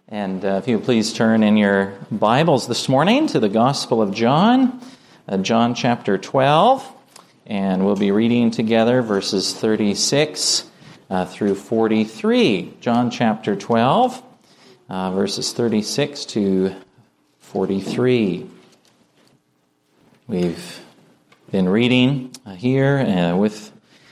And if you would please turn in your Bibles this morning to the Gospel of John, John chapter 12, and we'll be reading together verses 36 through 43. John chapter 12, verses 36 to 43. We've been reading here with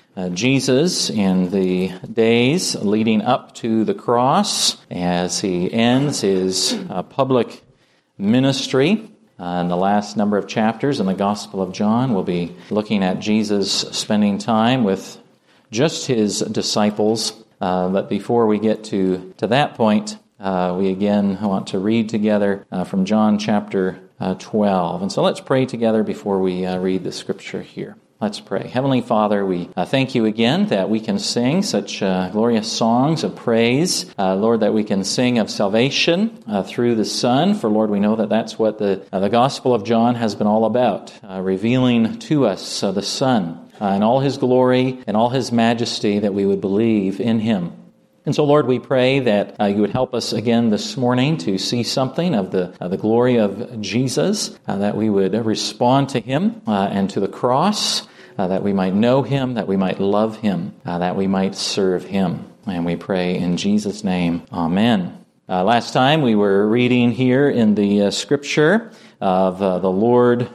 Jesus in the days leading up to the cross as he ends his public ministry. In the last number of chapters in the Gospel of John, we'll be looking at Jesus spending time with just his disciples. But before we get to that point, we again want to read together from John chapter 12. And so let's pray together before we read the scripture here. Let's pray. Heavenly Father, we thank you again that we can sing such glorious songs of praise. Lord, that we can sing of salvation through the Son. For Lord, we know that that's what the Gospel of John has been all about, revealing to us the Son in all his glory and all his majesty, that we would believe in him. And so, Lord, we pray that you would help us again this morning to see something of the glory of Jesus, that we would respond to him and to the cross, that we might know him, that we might love him, that we might serve him. And we pray in Jesus' name, amen. Last time we were reading here in the scripture of the Lord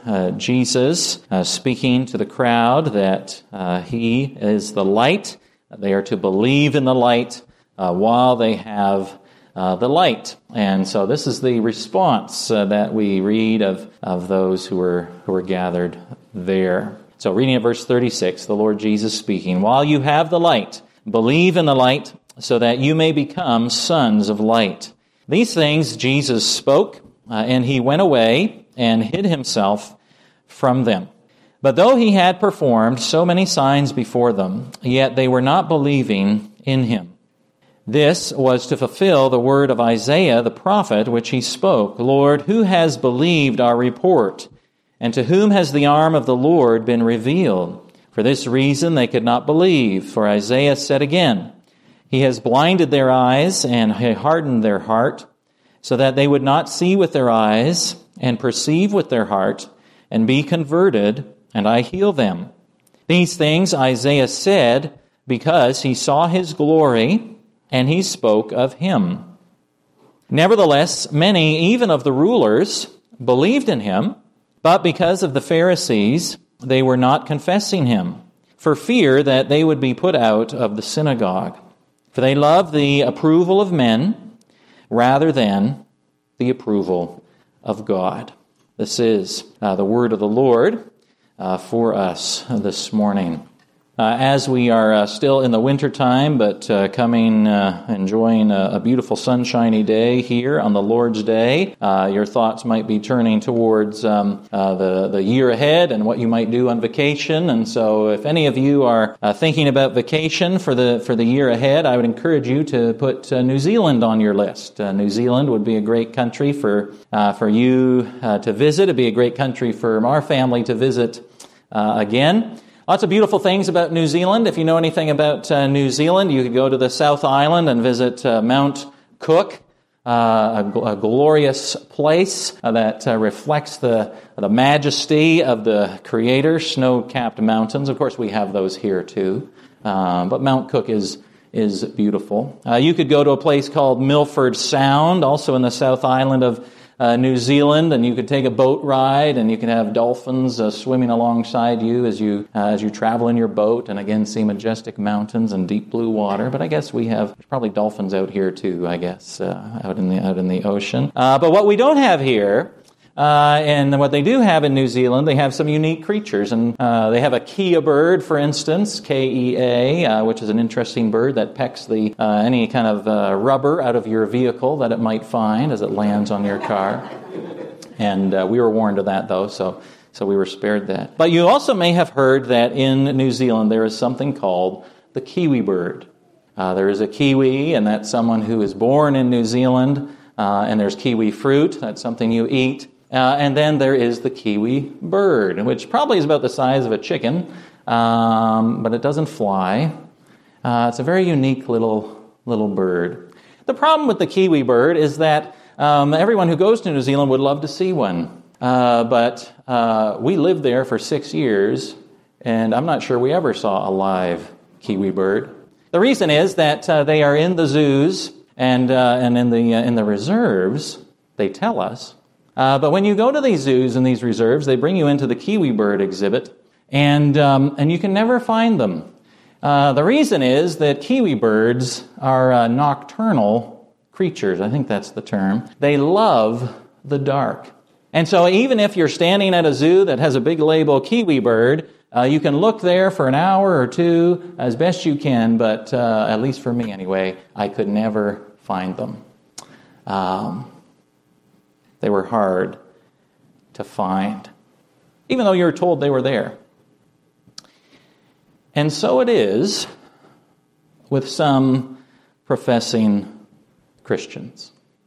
Jesus speaking to the crowd that he is the light, that they are to believe in the light, while they have the light. And so this is the response that we read of those who were gathered there. So reading at verse 36, the Lord Jesus speaking, "While you have the light, believe in the light, so that you may become sons of light." These things Jesus spoke, and he went away and hid himself from them. But though he had performed so many signs before them, yet they were not believing in him. This was to fulfill the word of Isaiah the prophet, which he spoke, "Lord, who has believed our report? And to whom has the arm of the Lord been revealed?" For this reason they could not believe, for Isaiah said again, "He has blinded their eyes and hardened their heart, so that they would not see with their eyes and perceive with their heart and be converted, and I heal them." These things Isaiah said because he saw his glory, and he spoke of him. Nevertheless, many, even of the rulers, believed in him, but because of the Pharisees, they were not confessing him, for fear that they would be put out of the synagogue. For they loved the approval of men rather than the approval of God. This is the word of the Lord for us this morning. As we are still in the wintertime, but enjoying a beautiful sunshiny day here on the Lord's Day, your thoughts might be turning towards the year ahead and what you might do on vacation. And so if any of you are thinking about vacation for the year ahead, I would encourage you to put New Zealand on your list. New Zealand would be a great country for you to visit. It'd be a great country for our family to visit again. Lots of beautiful things about New Zealand. If you know anything about New Zealand, you could go to the South Island and visit Mount Cook, a glorious place that reflects the majesty of the Creator, snow-capped mountains. Of course, we have those here too, but Mount Cook is beautiful. You could go to a place called Milford Sound, also in the South Island of New Zealand, and you could take a boat ride, and you can have dolphins swimming alongside you as you travel in your boat, and again see majestic mountains and deep blue water. But I guess there's probably dolphins out here too. I guess out in the ocean. But what we don't have here, and what they do have in New Zealand, they have some unique creatures, and they have a kea bird, for instance, K-E-A, which is an interesting bird that pecks any kind of rubber out of your vehicle that it might find as it lands on your car. And we were warned of that, though, so we were spared that. But you also may have heard that in New Zealand there is something called the kiwi bird. There is a kiwi, and that's someone who is born in New Zealand, and there's kiwi fruit, that's something you eat. And then there is the kiwi bird, which probably is about the size of a chicken, but it doesn't fly. It's a very unique little bird. The problem with the kiwi bird is that everyone who goes to New Zealand would love to see one. But we lived there for 6 years, and I'm not sure we ever saw a live kiwi bird. The reason is that they are in the zoos and in the reserves, they tell us. But when you go to these zoos and these reserves, they bring you into the kiwi bird exhibit, and you can never find them. The reason is that kiwi birds are nocturnal creatures. I think that's the term. They love the dark. And so even if you're standing at a zoo that has a big label kiwi bird, you can look there for an hour or two as best you can, but at least for me anyway, I could never find them. They were hard to find, even though you're told they were there. And so it is with some professing Christians.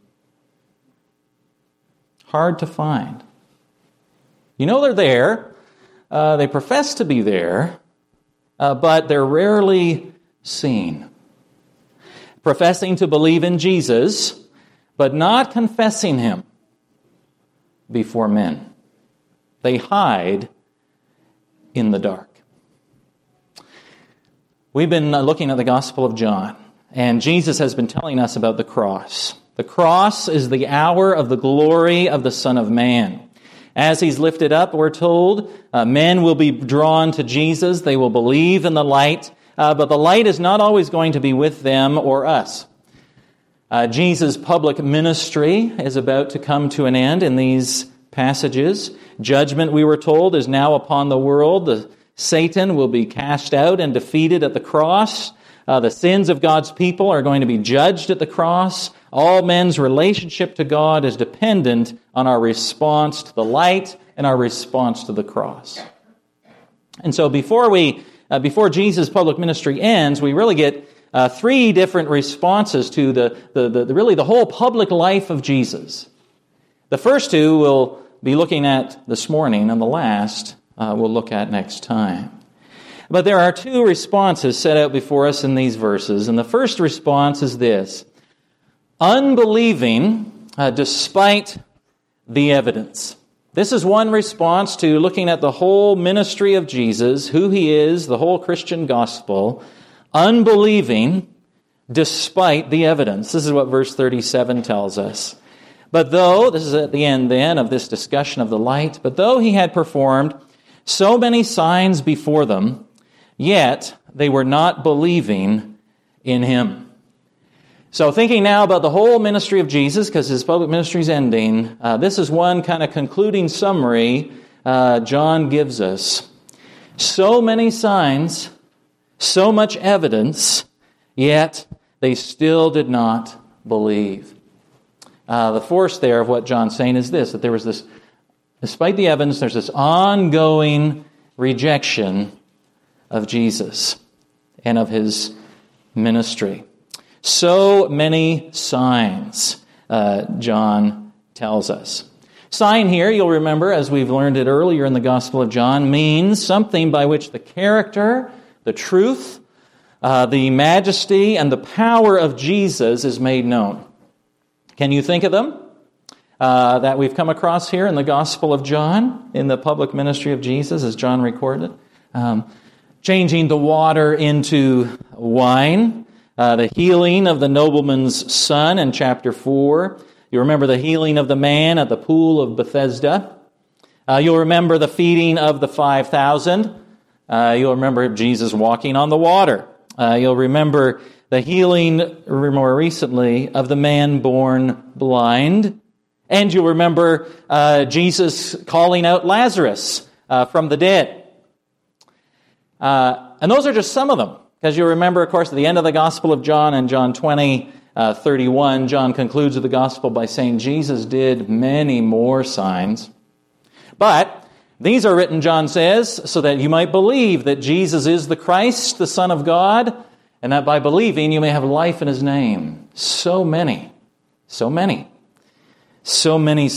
Hard to find. You know they're there. They profess to be there, but they're rarely seen. Professing to believe in Jesus, but not confessing Him before men. They hide in the dark. We've been looking at the Gospel of John, and Jesus has been telling us about the cross. The cross is the hour of the glory of the Son of Man. As He's lifted up, we're told, men will be drawn to Jesus. They will believe in the light, but the light is not always going to be with them or us. Jesus' public ministry is about to come to an end in these passages. Judgment, we were told, is now upon the world. Satan will be cast out and defeated at the cross. The sins of God's people are going to be judged at the cross. All men's relationship to God is dependent on our response to the light and our response to the cross. And so before Jesus' public ministry ends, we really get three different responses to the whole public life of Jesus. The first two we'll be looking at this morning, and the last we'll look at next time. But there are two responses set out before us in these verses, and the first response is this: unbelieving despite the evidence. This is one response to looking at the whole ministry of Jesus, who He is, the whole Christian gospel, unbelieving despite the evidence. This is what verse 37 tells us. But though, this is at the end then of this discussion of the light, but though He had performed so many signs before them, yet they were not believing in Him. So thinking now about the whole ministry of Jesus, because His public ministry is ending, this is one kind of concluding summary John gives us. So many signs, so much evidence, yet they still did not believe. The force there of what John's saying is this, that there was this, despite the evidence, there's this ongoing rejection of Jesus and of His ministry. So many signs, John tells us. Sign here, you'll remember, as we've learned it earlier in the Gospel of John, means something by which the character, the truth, the majesty, and the power of Jesus is made known. Can you think of them that we've come across here in the Gospel of John, in the public ministry of Jesus, as John recorded? Changing the water into wine, the healing of the nobleman's son in chapter 4. You remember the healing of the man at the pool of Bethesda. You'll remember the feeding of the 5,000. You'll remember Jesus walking on the water. You'll remember the healing, more recently, of the man born blind. And you'll remember Jesus calling out Lazarus from the dead. And those are just some of them. Because you remember, of course, at the end of the Gospel of John, in John 20:31, John concludes the Gospel by saying Jesus did many more signs. But these are written, John says, so that you might believe that Jesus is the Christ, the Son of God, and that by believing you may have life in His name. So many signs. So many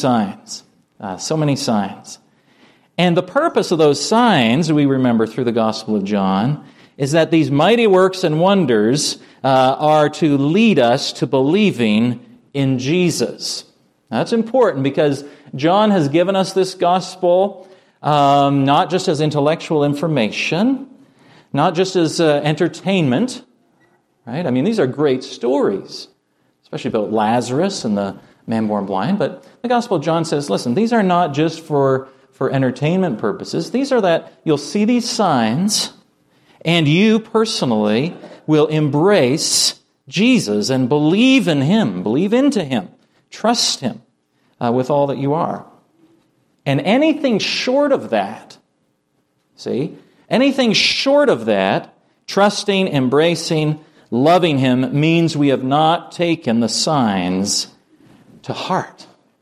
signs. And the purpose of those signs, we remember through the Gospel of John, is that these mighty works and wonders are to lead us to believing in Jesus. Now, that's important because John has given us this gospel not just as intellectual information, not just as entertainment, right? I mean, these are great stories, especially about Lazarus and the man born blind. But the Gospel of John says, listen, these are not just for entertainment purposes. These are that you'll see these signs, and you personally will embrace Jesus and believe in Him, believe into Him, trust Him with all that you are. And anything short of that, anything short of that, trusting, embracing, loving Him, means we have not taken the signs to heart.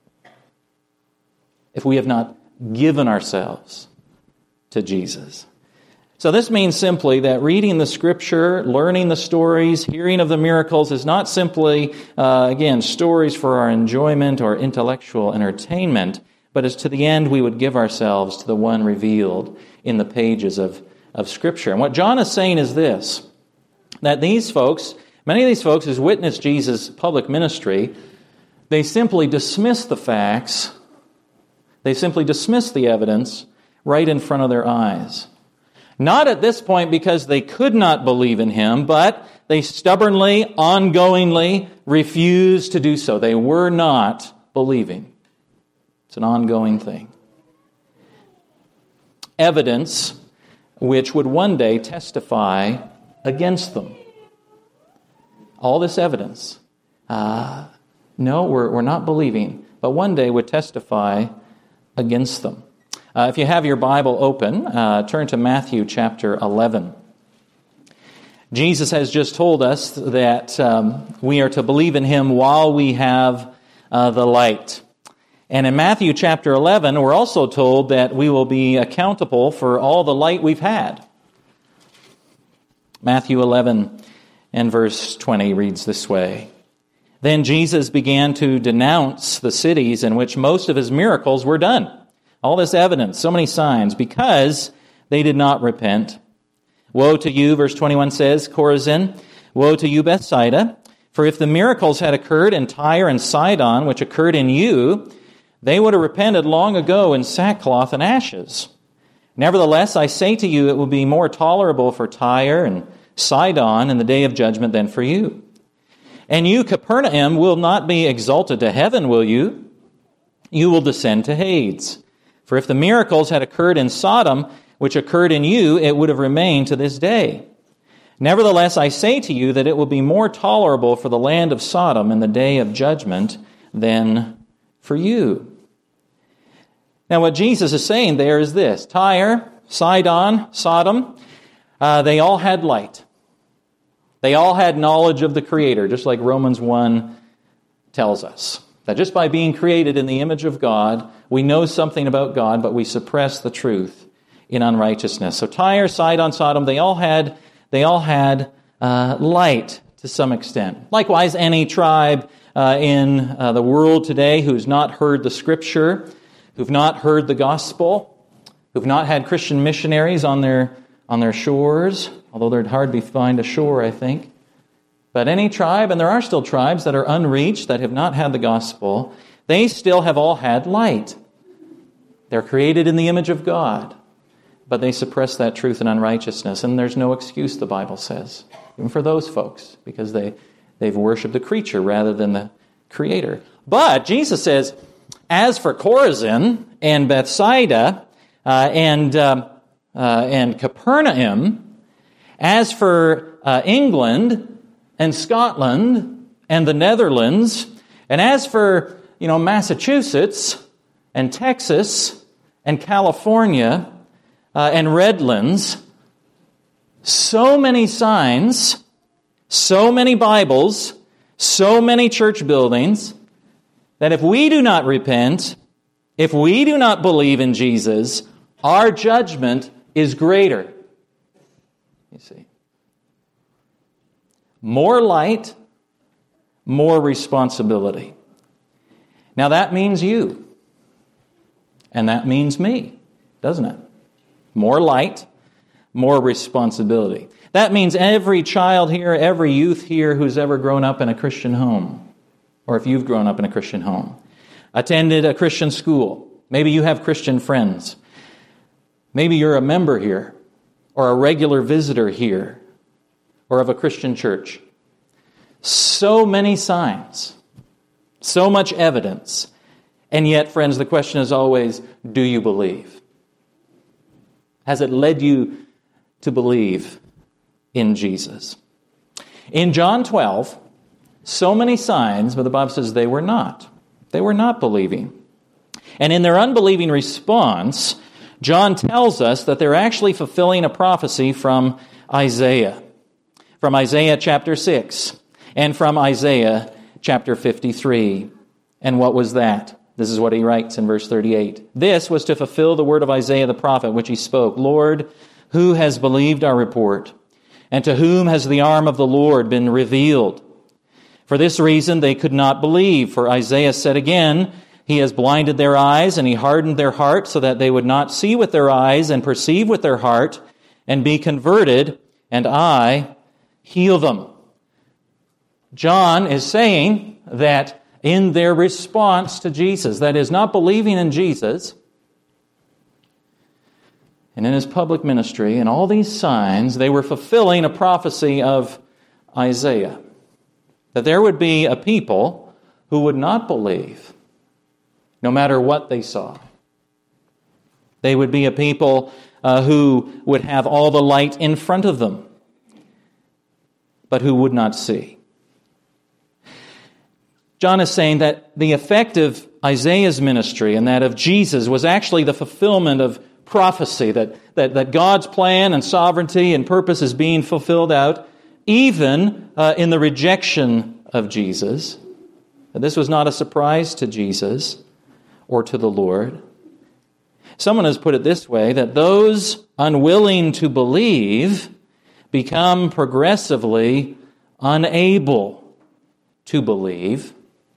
If we have not given ourselves to Jesus. So this means simply that reading the Scripture, learning the stories, hearing of the miracles is not simply, again, stories for our enjoyment or intellectual entertainment, but as to the end we would give ourselves to the one revealed in the pages of Scripture. And what John is saying is this, that these folks, many of these folks who's witnessed Jesus' public ministry, they simply dismiss the facts, they simply dismiss the evidence right in front of their eyes. Not at this point because they could not believe in Him, but they stubbornly, ongoingly refused to do so. They were not believing. It's an ongoing thing. Evidence which would one day testify against them. All this evidence. No, we're not believing, but one day would testify against them. If you have your Bible open, turn to Matthew chapter 11. Jesus has just told us that we are to believe in Him while we have the light. And in Matthew chapter 11, we're also told that we will be accountable for all the light we've had. Matthew 11 and verse 20 reads this way. Then Jesus began to denounce the cities in which most of His miracles were done. All this evidence, so many signs, because they did not repent. Woe to you, verse 21 says, Chorazin, woe to you, Bethsaida, for if the miracles had occurred in Tyre and Sidon, which occurred in you, they would have repented long ago in sackcloth and ashes. Nevertheless, I say to you, it will be more tolerable for Tyre and Sidon in the day of judgment than for you. And you, Capernaum, will not be exalted to heaven, will you? You will descend to Hades. For if the miracles had occurred in Sodom, which occurred in you, it would have remained to this day. Nevertheless, I say to you that it will be more tolerable for the land of Sodom in the day of judgment than for you. Now, what Jesus is saying there is this. Tyre, Sidon, Sodom, they all had light. They all had knowledge of the Creator, just like Romans 1 tells us. That just by being created in the image of God, we know something about God, but we suppress the truth in unrighteousness. So Tyre, Sidon, Sodom, they all had light to some extent. Likewise, any tribe in the world today who's not heard the Scripture, who've not heard the gospel, who've not had Christian missionaries on their shores, although there'd hardly find a shore, I think. But any tribe, and there are still tribes that are unreached, that have not had the gospel, they still have all had light. They're created in the image of God, but they suppress that truth in unrighteousness, and there's no excuse, the Bible says, even for those folks, because they've worshipped the creature rather than the Creator. But Jesus says, as for Chorazin and Bethsaida and Capernaum, as for England and Scotland and the Netherlands, and as for, Massachusetts and Texas and California and Redlands, so many signs, so many Bibles, so many church buildings, that if we do not repent, if we do not believe in Jesus, our judgment is greater. You see. More light, more responsibility. Now that means you. And that means me, doesn't it? More light, more responsibility. That means every child here, every youth here who's ever grown up in a Christian home, or if you've grown up in a Christian home, attended a Christian school, maybe you have Christian friends, maybe you're a member here, or a regular visitor here, or of a Christian church. So many signs, so much evidence, and yet, friends, the question is always, do you believe? Has it led you to believe in Jesus? In John 12, so many signs, but the Bible says they were not. They were not believing. And in their unbelieving response, John tells us that they're actually fulfilling a prophecy from Isaiah chapter 6, and from Isaiah chapter 53. And what was that? This is what he writes in verse 38. This was to fulfill the word of Isaiah the prophet, which he spoke. Lord, who has believed our report? And to whom has the arm of the Lord been revealed? For this reason they could not believe. For Isaiah said again, He has blinded their eyes, and He hardened their heart, so that they would not see with their eyes and perceive with their heart, and be converted, and I heal them. John is saying that in their response to Jesus, that is, not believing in Jesus, and in His public ministry, and all these signs, they were fulfilling a prophecy of Isaiah. That there would be a people who would not believe, no matter what they saw. They would be a people who would have all the light in front of them, but who would not see. John is saying that the effect of Isaiah's ministry and that of Jesus was actually the fulfillment of prophecy, that God's plan and sovereignty and purpose is being fulfilled out, even in the rejection of Jesus. This was not a surprise to Jesus or to the Lord. Someone has put it this way, that those unwilling to believe become progressively unable to believe.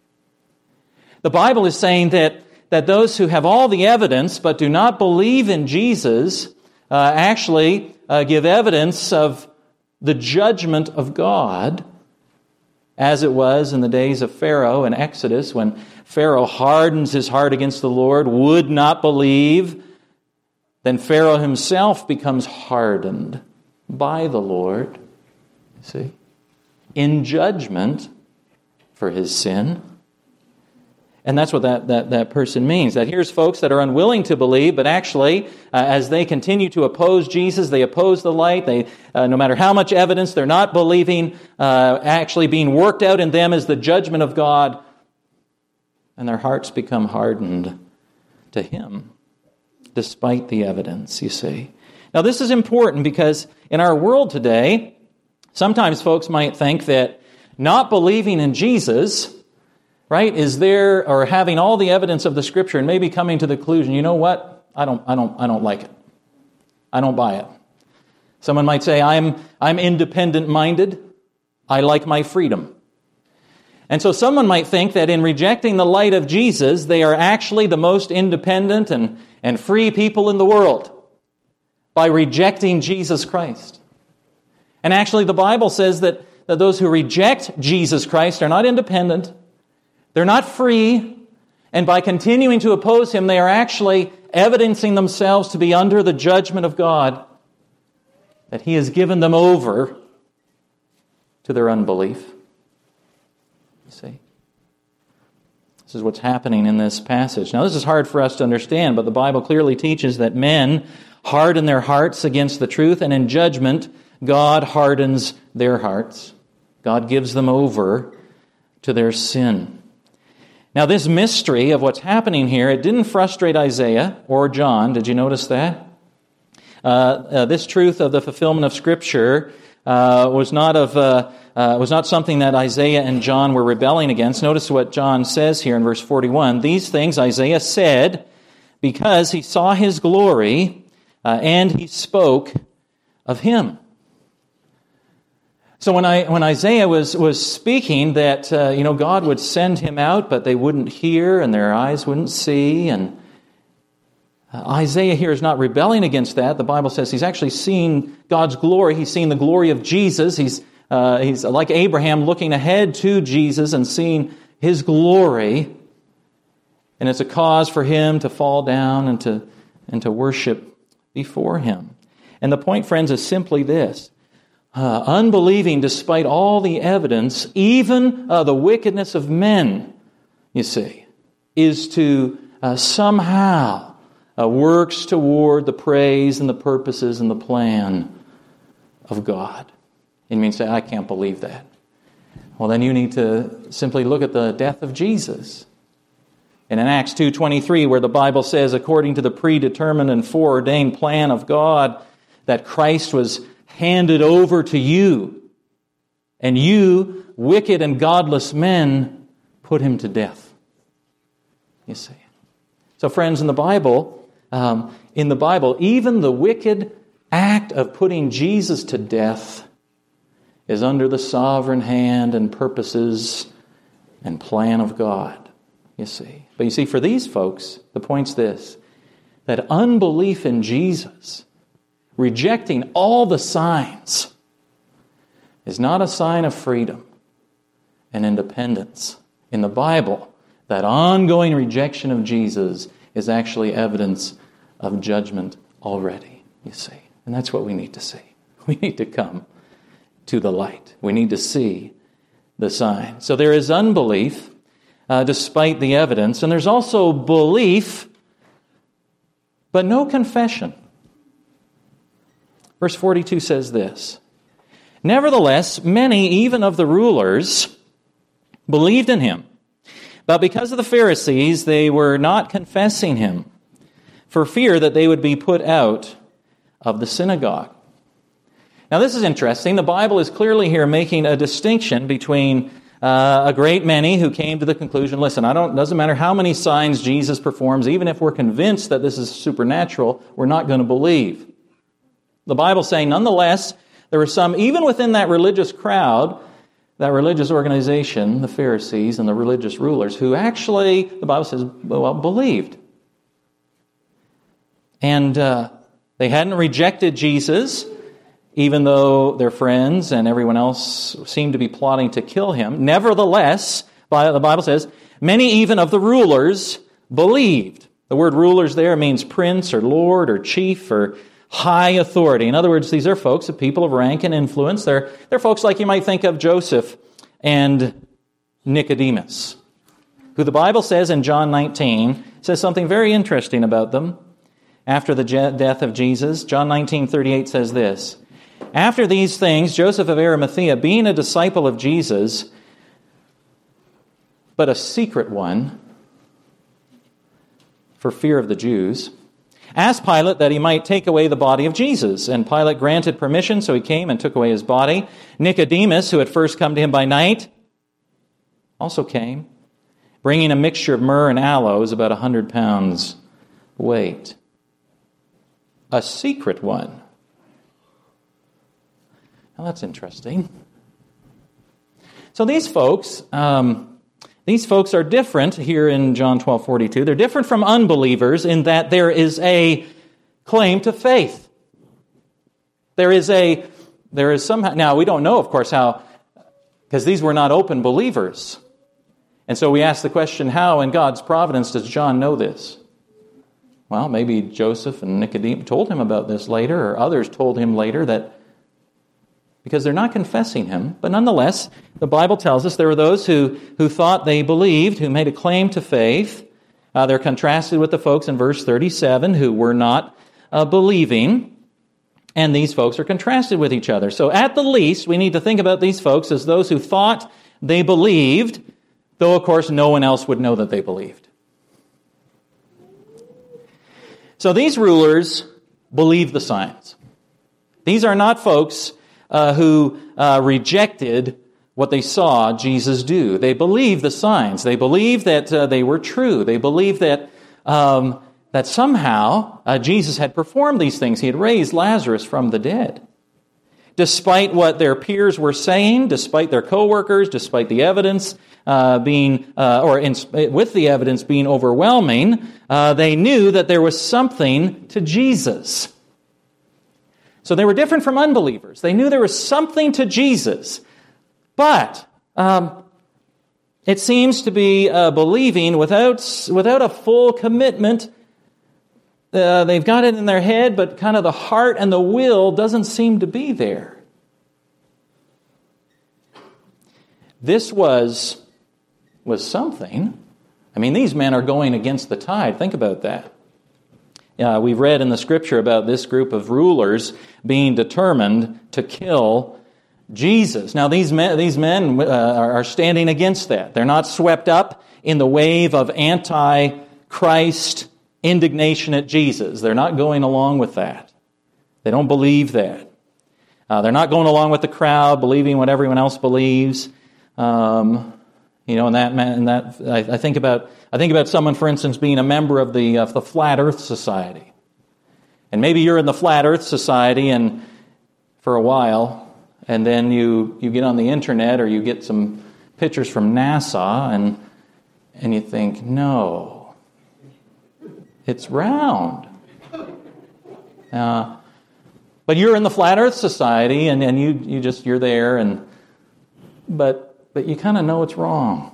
The Bible is saying that those who have all the evidence but do not believe in Jesus actually give evidence of the judgment of God, as it was in the days of Pharaoh in Exodus, when Pharaoh hardens his heart against the Lord, would not believe. Then Pharaoh himself becomes hardened by the Lord, see, in judgment for his sin. And that's what that person means. That here's folks that are unwilling to believe, but actually, as they continue to oppose Jesus, they oppose the light. They, no matter how much evidence, they're not believing. Actually, being worked out in them is the judgment of God, and their hearts become hardened to Him, despite the evidence. You see. Now, this is important because in our world today, sometimes folks might think that not believing in Jesus, right, is there, or having all the evidence of the Scripture and maybe coming to the conclusion, you know what? I don't like it. I don't buy it. Someone might say, I'm independent-minded. I like my freedom. And so someone might think that in rejecting the light of Jesus, they are actually the most independent and free people in the world by rejecting Jesus Christ. And actually the Bible says that those who reject Jesus Christ are not independent. They're not free, and by continuing to oppose Him, they are actually evidencing themselves to be under the judgment of God, that He has given them over to their unbelief. You see? This is what's happening in this passage. Now, this is hard for us to understand, but the Bible clearly teaches that men harden their hearts against the truth, and in judgment, God hardens their hearts. God gives them over to their sin. Now, this mystery of what's happening here, it didn't frustrate Isaiah or John. Did you notice that? This truth of the fulfillment of Scripture was not something that Isaiah and John were rebelling against. Notice what John says here in verse 41. These things Isaiah said because he saw His glory and he spoke of Him. So when Isaiah was speaking that God would send him out, but they wouldn't hear and their eyes wouldn't see, and Isaiah here is not rebelling against that. The Bible says he's actually seen God's glory. He's seen the glory of Jesus. He's like Abraham looking ahead to Jesus and seeing his glory. And it's a cause for him to fall down and to worship before him. And the point, friends, is simply this. Unbelieving despite all the evidence, even the wickedness of men, you see, is to somehow works toward the praise and the purposes and the plan of God. And you may say, I can't believe that. Well, then you need to simply look at the death of Jesus. And in Acts 2:23, where the Bible says, according to the predetermined and foreordained plan of God, that Christ was handed over to you, and you, wicked and godless men, put him to death. You see. So friends, in the Bible, even the wicked act of putting Jesus to death is under the sovereign hand and purposes and plan of God, you see. But you see, for these folks, the point's this, that unbelief in Jesus, rejecting all the signs, is not a sign of freedom and independence. In the Bible, that ongoing rejection of Jesus is actually evidence of judgment already, you see. And that's what we need to see. We need to come to the light. We need to see the sign. So there is unbelief despite the evidence, and there's also belief, but no confession. Verse 42 says this, nevertheless, many even of the rulers believed in him. But because of the Pharisees, they were not confessing him, for fear that they would be put out of the synagogue. Now this is interesting. The Bible is clearly here making a distinction between a great many who came to the conclusion, listen, doesn't matter how many signs Jesus performs, even if we're convinced that this is supernatural, we're not going to believe. The Bible's saying, nonetheless, there were some, even within that religious crowd, that religious organization, the Pharisees and the religious rulers, who actually, the Bible says, believed. And they hadn't rejected Jesus, even though their friends and everyone else seemed to be plotting to kill him. Nevertheless, the Bible says, many even of the rulers believed. The word rulers there means prince or lord or chief or high authority. In other words, these are folks, people of rank and influence. They're folks like you might think of Joseph and Nicodemus, who the Bible says in John 19, says something very interesting about them. After the death of Jesus, John 19:38 says this, after these things, Joseph of Arimathea, being a disciple of Jesus, but a secret one, for fear of the Jews, asked Pilate that he might take away the body of Jesus. And Pilate granted permission, so he came and took away his body. Nicodemus, who had first come to him by night, also came, bringing a mixture of myrrh and aloes, about 100 pounds weight. A secret one. Now that's interesting. So these folks are different here in John 12:42. They're different from unbelievers in that there is a claim to faith. There is somehow, now we don't know, of course, how, because these were not open believers. And so we ask the question, how in God's providence does John know this? Well, maybe Joseph and Nicodemus told him about this later, or others told him later that, because they're not confessing him. But nonetheless, the Bible tells us there were those who thought they believed, who made a claim to faith. They're contrasted with the folks in verse 37 who were not believing. And these folks are contrasted with each other. So at the least, we need to think about these folks as those who thought they believed, though of course no one else would know that they believed. So these rulers believed the signs. These are not folks who rejected what they saw Jesus do. They believed the signs. They believed that they were true. They believed that somehow Jesus had performed these things. He had raised Lazarus from the dead. despite what their peers were saying, despite their coworkers, despite the evidence with the evidence being overwhelming, they knew that there was something to Jesus. So they were different from unbelievers. They knew there was something to Jesus. But it seems to be believing without a full commitment. They've got it in their head, but kind of the heart and the will doesn't seem to be there. This was something. I mean, these men are going against the tide. Think about that. We've read in the Scripture about this group of rulers being determined to kill Jesus. Now, these men are standing against that. They're not swept up in the wave of anti-Christ indignation at Jesus. They're not going along with that. They don't believe that. They're not going along with the crowd, believing what everyone else believes. I think about someone, for instance, being a member of the Flat Earth Society, and maybe you're in the Flat Earth Society and for a while, and then you get on the internet or you get some pictures from NASA, and you think, no. It's round. But you're in the Flat Earth Society, and you're there, but you kind of know it's wrong.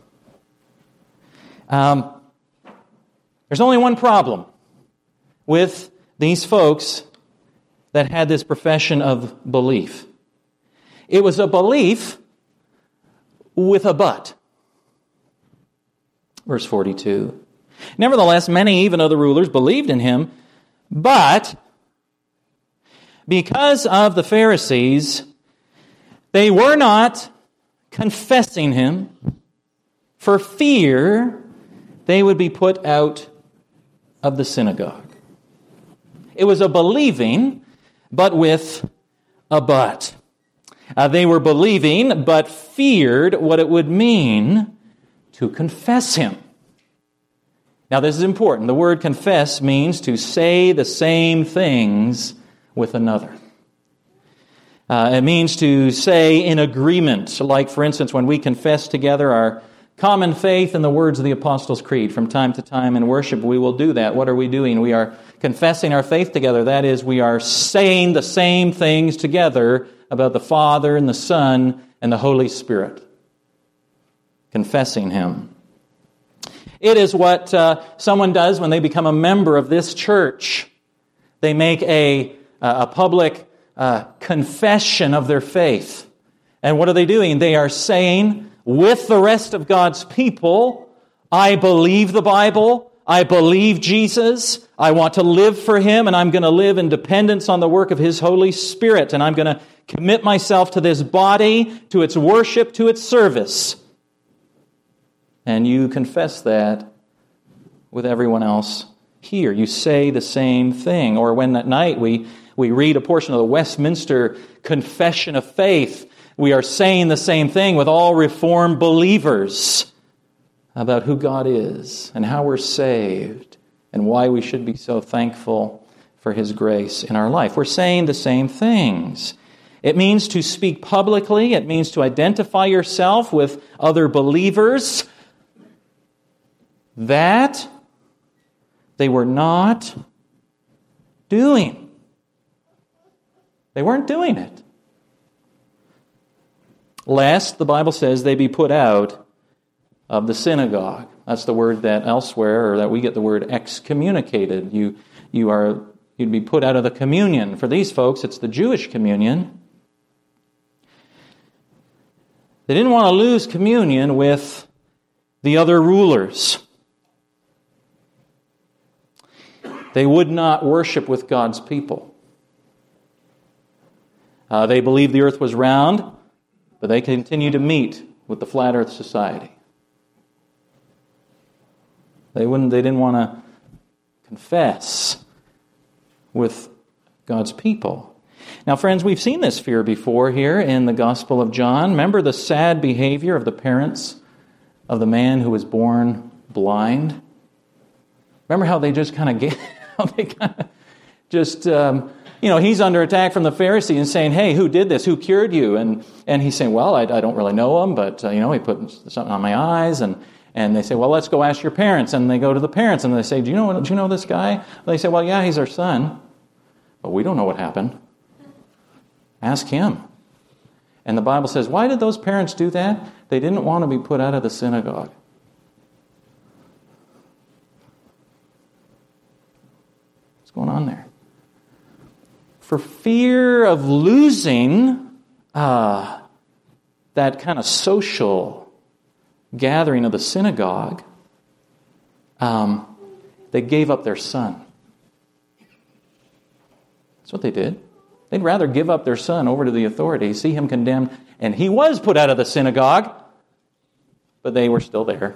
There's only one problem with these folks that had this profession of belief. It was a belief with a but. Verse 42. Nevertheless, many even of the rulers believed in him, but because of the Pharisees, they were not confessing him for fear they would be put out of the synagogue. It was a believing, but with a but. They were believing, but feared what it would mean to confess him. Now, this is important. The word confess means to say the same things with another. It means to say in agreement. Like, for instance, when we confess together our common faith in the words of the Apostles' Creed. From time to time in worship, we will do that. What are we doing? We are confessing our faith together. That is, we are saying the same things together about the Father and the Son and the Holy Spirit. Confessing him. It is what someone does when they become a member of this church. They make a public confession of their faith. And what are they doing? They are saying, with the rest of God's people, I believe the Bible, I believe Jesus, I want to live for him, and I'm going to live in dependence on the work of his Holy Spirit, and I'm going to commit myself to this body, to its worship, to its service. And you confess that with everyone else here. You say the same thing. Or when at night we read a portion of the Westminster Confession of Faith, we are saying the same thing with all Reformed believers about who God is and how we're saved and why we should be so thankful for his grace in our life. We're saying the same things. It means to speak publicly. It means to identify yourself with other believers. That they were not doing. They weren't doing it. Lest, the Bible says, they be put out of the synagogue. That's the word that elsewhere, or that we get the word excommunicated. You'd be put out of the communion. For these folks, it's the Jewish communion. They didn't want to lose communion with the other rulers. They would not worship with God's people. They believed the earth was round, but they continued to meet with the Flat Earth Society. They didn't want to confess with God's people. Now, friends, we've seen this fear before here in the Gospel of John. Remember the sad behavior of the parents of the man who was born blind? Remember how they just kind of he's under attack from the Pharisees and saying, hey, who did this? Who cured you? And he's saying, well, I don't really know him, but, he put something on my eyes. And they say, well, let's go ask your parents. And they go to the parents and they say, do you know this guy? They say, well, yeah, he's our son. But we don't know what happened. Ask him. And the Bible says, why did those parents do that? They didn't want to be put out of the synagogue. What's going on there? For fear of losing that kind of social gathering of the synagogue, they gave up their son. That's what they did. They'd rather give up their son over to the authorities, see him condemned, and he was put out of the synagogue, but they were still there.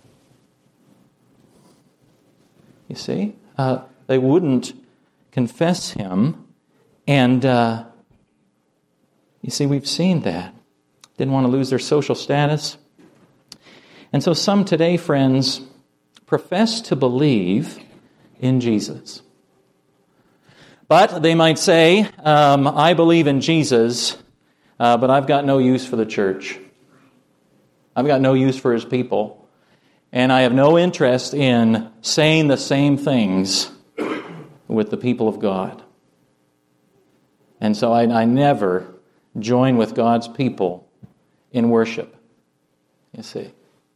You see? They wouldn't confess him, and you see, we've seen that. Didn't want to lose their social status. And so some today, friends, profess to believe in Jesus. But they might say, I believe in Jesus, but I've got no use for the church. I've got no use for his people. And I have no interest in saying the same things with the people of God. And so I never join with God's people in worship. You see.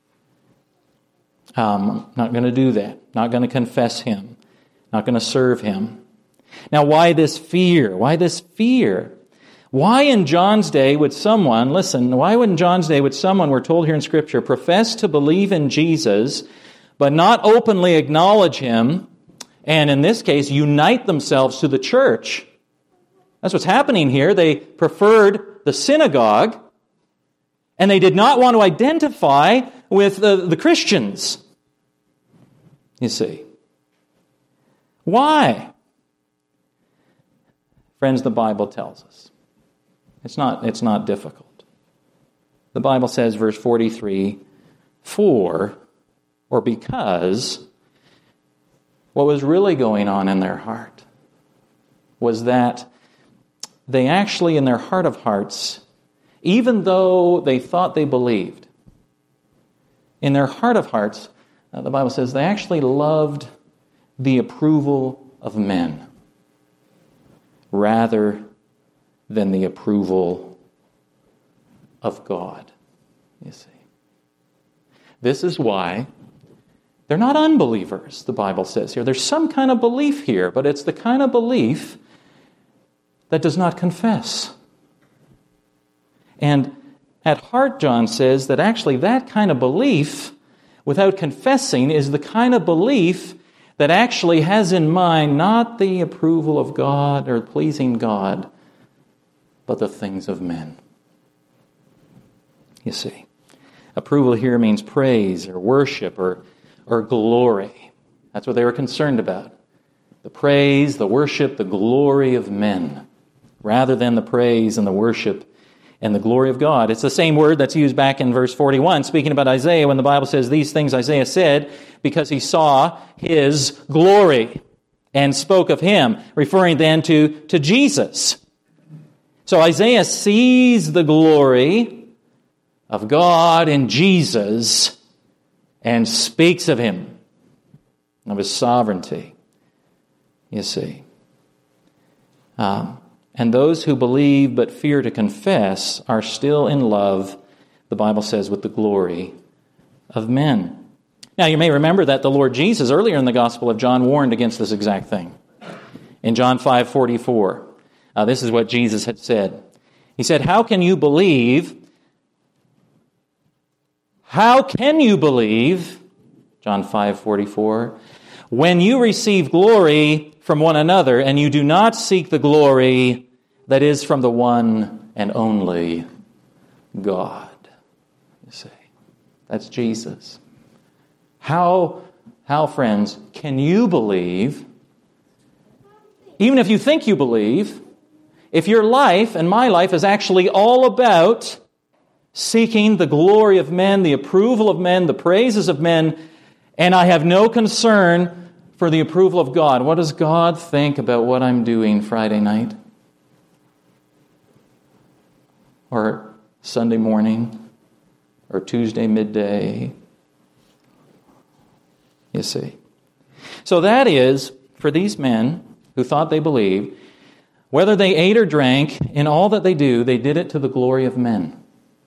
I'm not going to do that. Not going to confess him. Not going to serve him. Now, why this fear? Why this fear? Why in John's day would someone, we're told here in Scripture, profess to believe in Jesus, but not openly acknowledge him, and in this case, unite themselves to the church? That's what's happening here. They preferred the synagogue, and they did not want to identify with the Christians. You see. Why? Friends, the Bible tells us. It's not difficult. The Bible says, verse 43, because what was really going on in their heart was that they actually, in their heart of hearts, even though they thought they believed, in their heart of hearts, the Bible says they actually loved the approval of men rather than the approval of God. You see. This is why they're not unbelievers, the Bible says here. There's some kind of belief here, but it's the kind of belief that does not confess. And at heart, John says that actually that kind of belief without confessing is the kind of belief that actually has in mind not the approval of God or pleasing God, but the things of men. You see, approval here means praise or worship or glory. That's what they were concerned about. The praise, the worship, the glory of men, rather than the praise and the worship and the glory of God. It's the same word that's used back in verse 41, speaking about Isaiah, when the Bible says these things Isaiah said because he saw his glory and spoke of him, referring then to Jesus. So Isaiah sees the glory of God in Jesus and speaks of him, of his sovereignty, you see. And those who believe but fear to confess are still in love, the Bible says, with the glory of men. Now, you may remember that the Lord Jesus, earlier in the Gospel of John, warned against this exact thing. In John 5:44, this is what Jesus had said. He said, How can you believe, John 5:44, when you receive glory from one another and you do not seek the glory that is from the one and only God? You see, that's Jesus. How, friends, can you believe, even if you think you believe, if your life and my life is actually all about seeking the glory of men, the approval of men, the praises of men, and I have no concern for the approval of God. What does God think about what I'm doing Friday night? Or Sunday morning? Or Tuesday midday? You see. So that is, for these men who thought they believed, whether they ate or drank, in all that they do, they did it to the glory of men.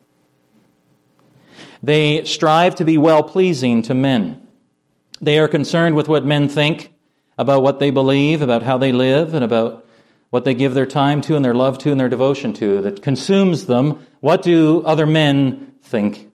They strive to be well-pleasing to men. They are concerned with what men think about what they believe, about how they live, and about what they give their time to and their love to and their devotion to. That consumes them. What do other men think?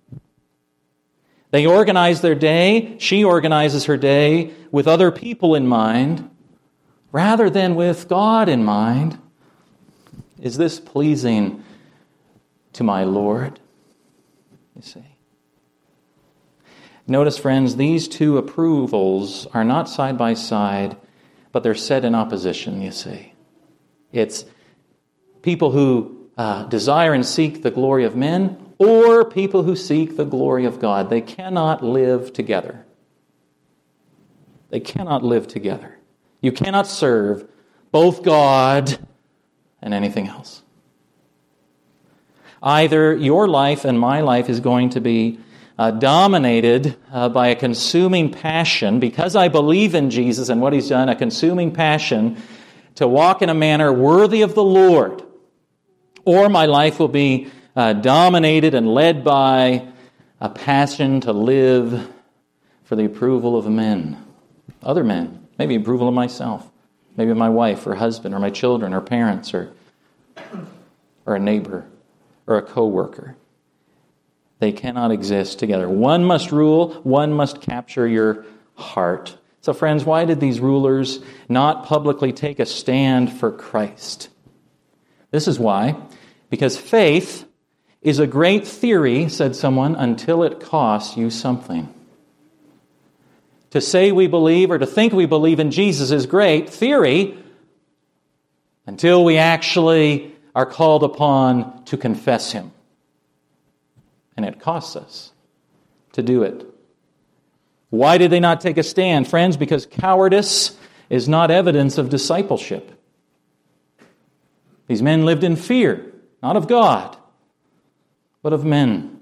They organize their day. She organizes her day with other people in mind, rather than with God in mind. Is this pleasing to my Lord? You see. Notice, friends, these two approvals are not side by side, but they're set in opposition, you see. It's people who desire and seek the glory of men, or people who seek the glory of God. They cannot live together. They cannot live together. You cannot serve both God and anything else. Either your life and my life is going to be dominated by a consuming passion, because I believe in Jesus and what He's done, a consuming passion to walk in a manner worthy of the Lord, or my life will be dominated and led by a passion to live for the approval of men, other men, maybe approval of myself, maybe my wife or husband or my children or parents or a neighbor or a co-worker. They cannot exist together. One must rule, one must capture your heart. So friends, why did these rulers not publicly take a stand for Christ? This is why. Because faith is a great theory, said someone, until it costs you something. To say we believe or to think we believe in Jesus is great theory until we actually are called upon to confess Him. And it costs us to do it. Why did they not take a stand? Friends, because cowardice is not evidence of discipleship. These men lived in fear, not of God, but of men.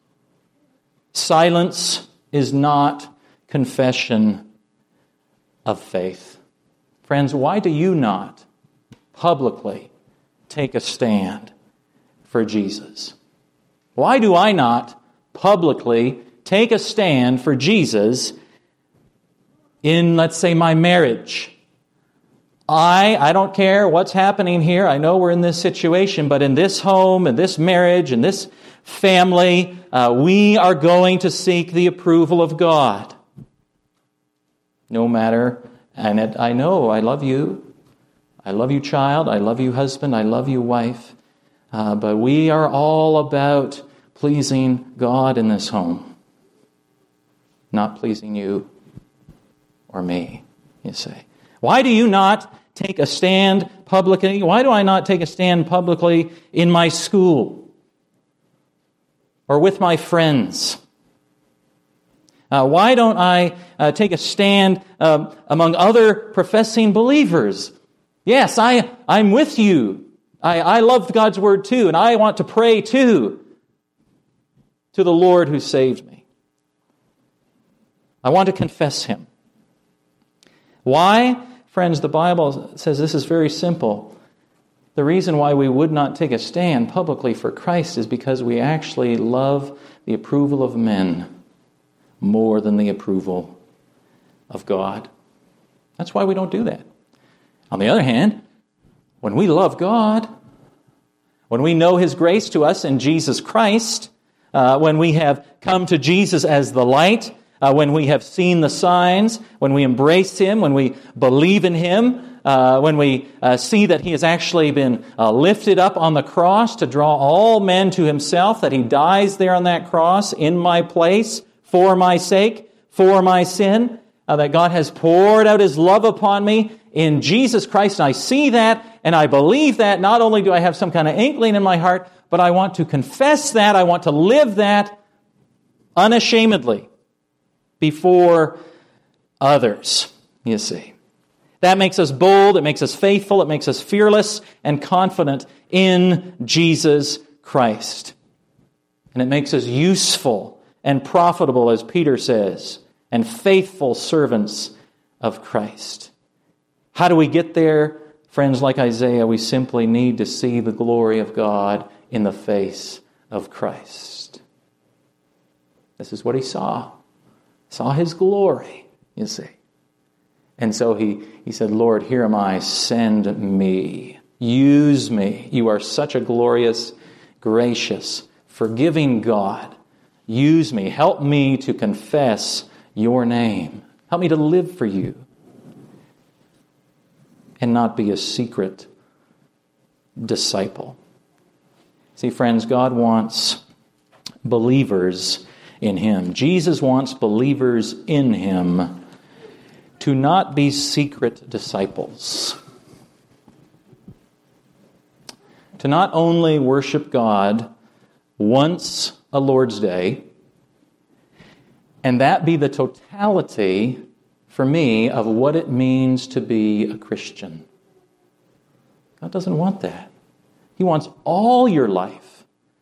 Silence is not confession of faith. Friends, why do you not publicly take a stand for Jesus? Why do I not publicly take a stand for Jesus in, let's say, my marriage? I don't care what's happening here. I know we're in this situation, but in this home, in this marriage, in this family, we are going to seek the approval of God. No matter, and I know I love you. I love you, child. I love you, husband. I love you, wife. But we are all about pleasing God in this home, not pleasing you or me, you say. Why do you not take a stand publicly? Why do I not take a stand publicly in my school or with my friends? Why don't I take a stand among other professing believers? Yes, I'm with you. I love God's Word too, and I want to pray too to the Lord who saved me. I want to confess Him. Why? Friends, the Bible says this is very simple. The reason why we would not take a stand publicly for Christ is because we actually love the approval of men more than the approval of God. That's why we don't do that. On the other hand, when we love God, when we know His grace to us in Jesus Christ, when we have come to Jesus as the light, when we have seen the signs, when we embrace Him, when we believe in Him, when we see that He has actually been lifted up on the cross to draw all men to Himself, that He dies there on that cross in my place, for my sake, for my sin, that God has poured out His love upon me in Jesus Christ. And I see that and I believe that. Not only do I have some kind of inkling in my heart, but I want to confess that. I want to live that unashamedly before others. you see. That makes us bold, it makes us faithful, it makes us fearless and confident in Jesus Christ. And it makes us useful and profitable, as Peter says, and faithful servants of Christ. How do we get there? Friends, like Isaiah, we simply need to see the glory of God in the face of Christ. This is what he saw. Saw his glory, you see. And so he said, Lord, here am I, send me. Use me. You are such a glorious, gracious, forgiving God. Use me. Help me to confess your name. Help me to live for you. And not be a secret disciple. See, friends, God wants believers in Him. Jesus wants believers in Him to not be secret disciples. To not only worship God once a Lord's Day, and that be the totality for me of what it means to be a Christian. God doesn't want that. He wants all your life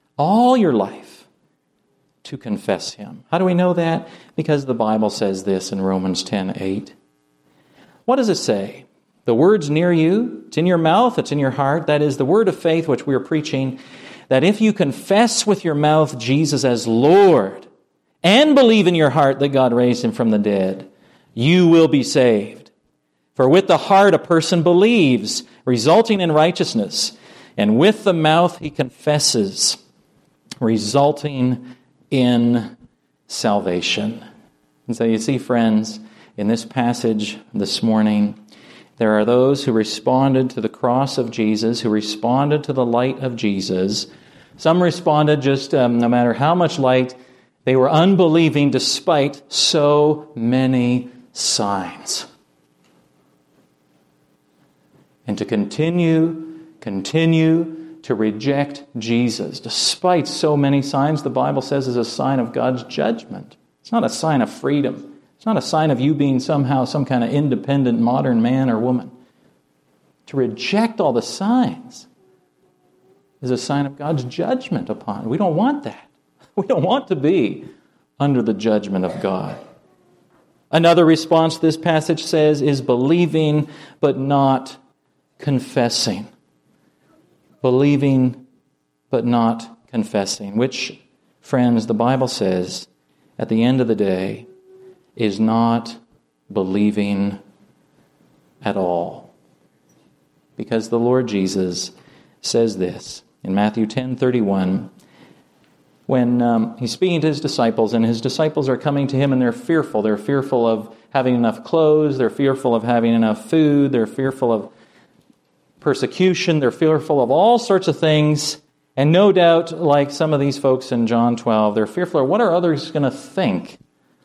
to confess Him. How do we know that? Because the Bible says this in Romans 10:8. What does it say? The word's near you, it's in your mouth, it's in your heart. That is the word of faith which we are preaching, that if you confess with your mouth Jesus as Lord and believe in your heart that God raised Him from the dead, you will be saved. For with the heart a person believes, resulting in righteousness, and with the mouth he confesses, resulting in salvation. And so you see, friends, in this passage this morning, there are those who responded to the cross of Jesus, who responded to the light of Jesus. Some responded just no matter how much light, they were unbelieving despite so many signs. And to continue to reject Jesus, despite so many signs, the Bible says is a sign of God's judgment. It's not a sign of freedom. It's not a sign of you being somehow some kind of independent modern man or woman. To reject all the signs is a sign of God's judgment upon it. We don't want that. We don't want to be under the judgment of God. Another response this passage says is believing but not confessing. Believing but not confessing, which, friends, the Bible says at the end of the day is not believing at all. Because the Lord Jesus says this in Matthew 10:31, when he's speaking to his disciples, and his disciples are coming to him and they're fearful. They're fearful of having enough clothes. They're fearful of having enough food. They're fearful of persecution. They're fearful of all sorts of things. And no doubt, like some of these folks in John 12, they're fearful of what are others going to think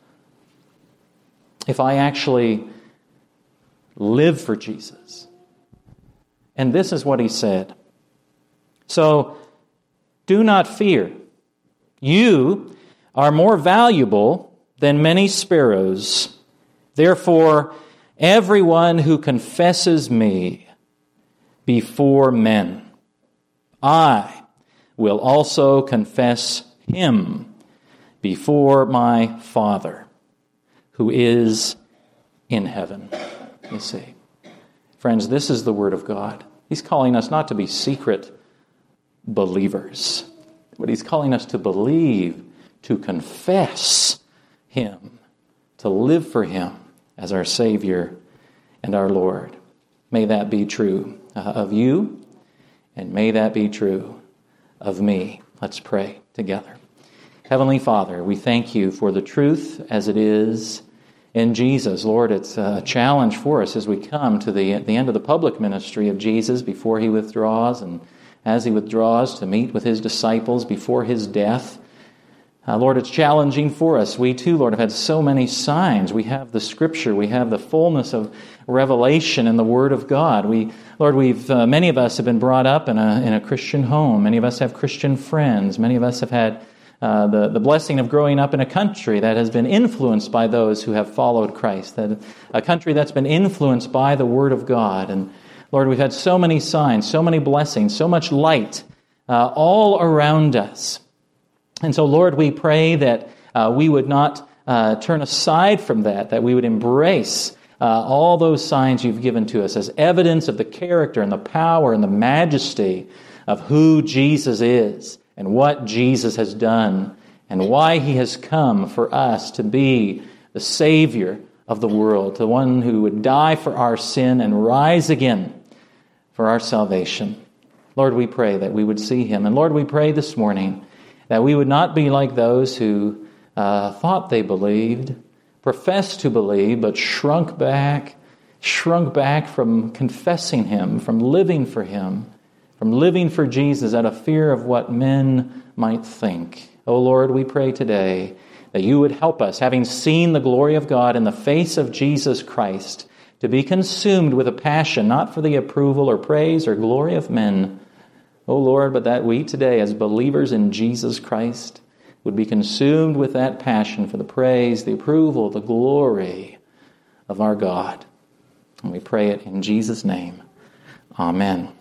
if I actually live for Jesus. And this is what he said. So, do not fear. You are more valuable than many sparrows. Therefore, everyone who confesses me before men, I will also confess him before my Father, who is in heaven. You see. Friends, this is the Word of God. He's calling us not to be secret believers, but He's calling us to believe, to confess Him, to live for Him as our Savior and our Lord. May that be true of you, and may that be true of me. Let's pray together. Heavenly Father, we thank You for the truth as it is in Jesus. Lord, it's a challenge for us as we come to the end of the public ministry of Jesus before He withdraws, and as He withdraws to meet with His disciples before His death. Lord, it's challenging for us. We too, Lord, have had so many signs. We have the Scripture. We have the fullness of revelation in the Word of God. Many of us have been brought up in a Christian home. Many of us have Christian friends. Many of us have had the blessing of growing up in a country that has been influenced by those who have followed Christ, that a country that's been influenced by the Word of God. And Lord, we've had so many signs, so many blessings, so much light all around us. And so, Lord, we pray that we would not turn aside from that we would embrace all those signs you've given to us as evidence of the character and the power and the majesty of who Jesus is and what Jesus has done and why He has come for us to be the Savior of the world, the one who would die for our sin and rise again for our salvation. Lord, we pray that we would see Him. And Lord, we pray this morning that we would not be like those who thought they believed, professed to believe, but shrunk back from confessing Him, from living for Him, from living for Jesus out of fear of what men might think. Oh Lord, we pray today that you would help us, having seen the glory of God in the face of Jesus Christ, to be consumed with a passion, not for the approval or praise or glory of men, oh Lord, but that we today, as believers in Jesus Christ, would be consumed with that passion for the praise, the approval, the glory of our God. And we pray it in Jesus' name. Amen.